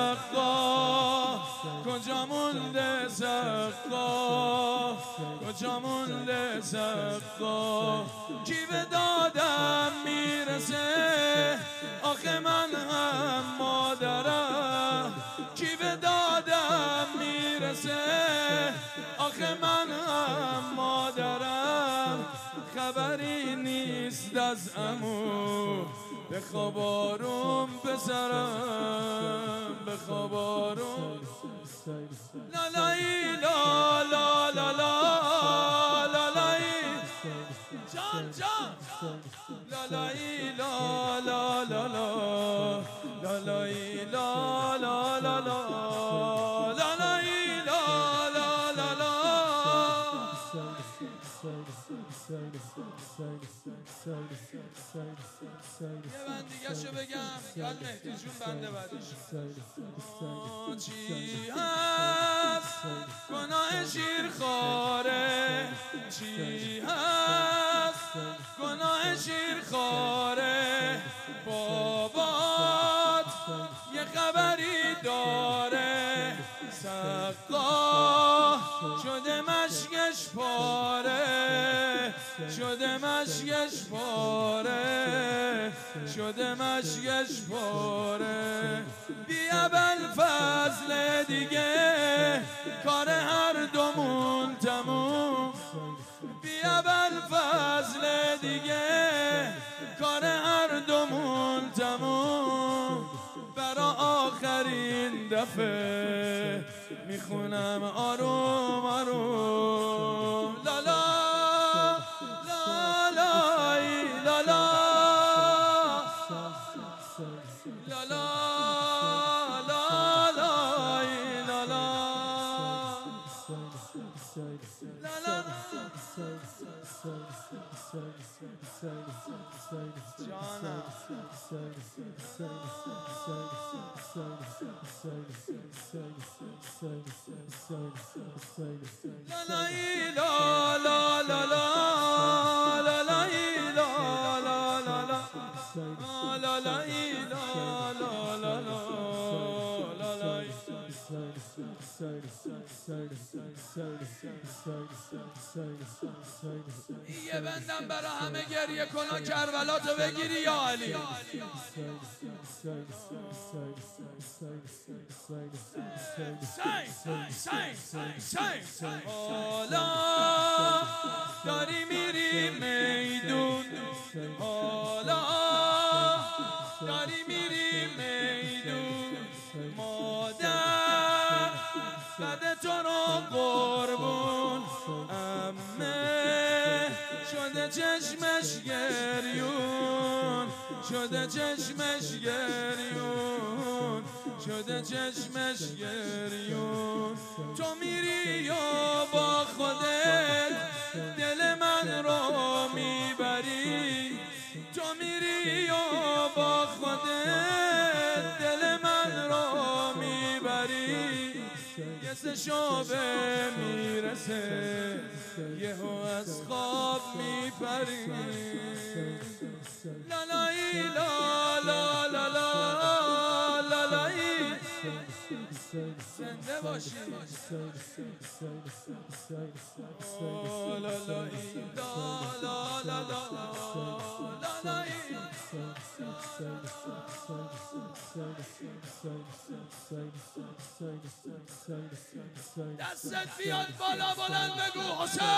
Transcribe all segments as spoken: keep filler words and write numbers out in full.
سقا کجا مونده سقا کجا مونده سقا کی به دادم میرسه آخه من هم مادرم کی به دادم میرسه آخه من هم مادرم خبری نیست از عمو بخواب آروم پسرم بخواب آروم لا لا لا لا لا لا لا لا جان جان لا لا لا لا لا لا لا لا لا لا لا لا یه بند دیگه شو بگم یاد مهدی جون بنده بعدش چی هست گناه شیرخواره چی هست گناه شیرخواره بابات یه خبری داره سقا شده مشکش پاره شده مشکش پاره شده مشکش پاره بیا بلفضل دیگه کار هر دومون تموم بیا بلفضل دیگه کار هر دومون تموم برا آخرین دفعه میخونم آروم آروم لا لا لا لا لا لا لا لا لا لا لا جانم لا لا لا لا لا لا لا لا لا لا لا لا لا یه بندم برا همه گریه کنا کربلاتو بگیری یا علی حالا داری میری میدون حالا داری میری میدون مادر بده تو رو قربون امه شده چشمش گریون شده چشمش گریون شده چشمش گریون تو میری و با خودت دل من رو میبری تو میری و با خودت دل من رو میبری یه سه شعبه میرسه یهو از خواب میپری لا لا لا لا لا لا لا لا زنده باشی لا لا لا لا لا لا دستت بیاد بالا بلند بگو حسین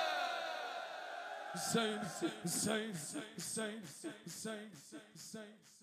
حسین حسین حسین حسین حسین